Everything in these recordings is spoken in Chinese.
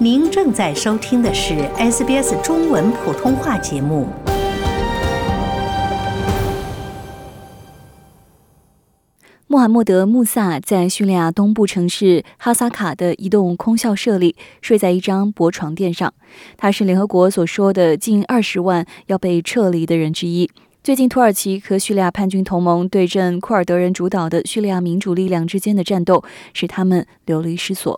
您正在收听的是 SBS 中文普通话节目。 穆罕默德·穆萨在叙利亚东部城市哈萨卡的一栋空校舍里睡在一张薄床垫上。他是联合国所说的近20万要被撤离的人之一。最近，土耳其和叙利亚叛军同盟对阵库尔德人主导的叙利亚民主力量之间的战斗，使他们流离失所。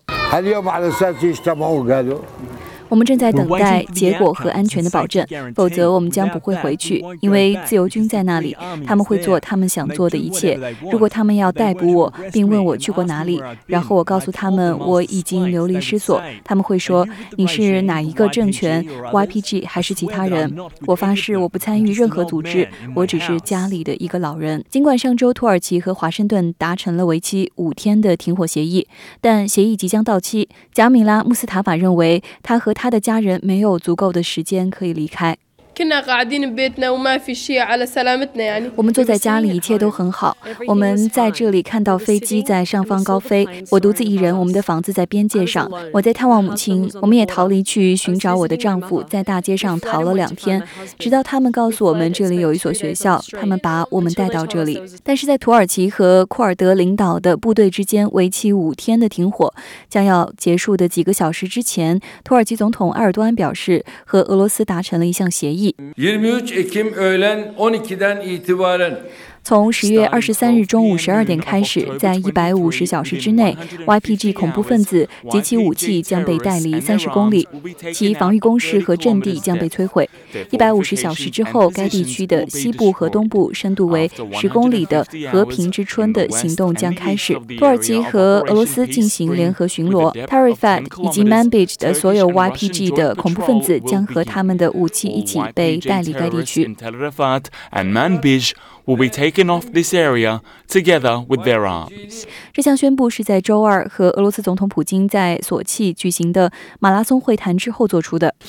我们正在等待结果和安全的保证，否则我们将不会回去，因为自由军在那里，他们会做他们想做的一切。如果他们要逮捕我，并问我去过哪里，然后我告诉他们我已经流离失所，他们会说你是哪一个政权 YPG 还是其他人。我发誓我不参与任何组织，我只是家里的一个老人。尽管上周土耳其和华盛顿达成了为期5天的停火协议，但协议即将到期。贾米拉·穆斯塔法认为他和他的家人没有足够的时间可以离开。我们坐在家里，一切都很好。我们在这里看到飞机在上方高飞。我独自一人，我们的房子在边界上。我在探望母亲。我们也逃离去寻找我的丈夫，在大街上逃了2天，直到他们告诉我们这里有一所学校，他们把我们带到这里。但是在土耳其和库尔德领导的部队之间为期5天的停火将要结束的几个小时之前，土耳其总统埃尔多安表示，和俄罗斯达成了一项协议。从10月23日中午12点开始，在150小时之内 ，YPG 恐怖分子及其武器将被带离30公里，其防御工事和阵地将被摧毁。150小时之后，该地区的西部和东部深度为10公里的和平之春的行动将开始。土耳其和俄罗斯进行联合巡逻 ，Tarifat 以及 Manbij 的所有 YPG 的恐怖分子将和他们的武器一起被带离该地区。 will be taken off this area together with their arms. 这项宣布是在周二和俄罗斯总统普京在索契举行的马拉松会谈之后做出的。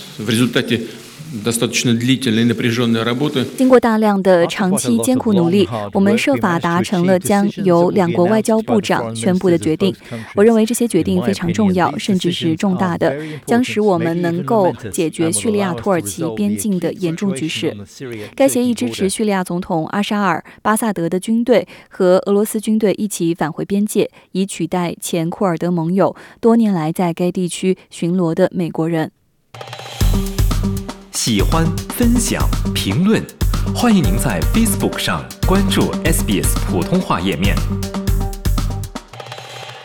经过大量的长期艰苦努力，我们设法达成了将由2国外交部长宣布的决定。我认为这些决定非常重要，甚至是重大的，将使我们能够解决叙利亚土耳其边境的严重局势。该协议支持叙利亚总统阿沙尔·巴萨德的军队和俄罗斯军队一起返回边界，以取代前库尔德盟友多年来在该地区巡逻的美国人。 喜欢、分享、评论，欢迎您在 Facebook 上关注 SBS 普通话页面。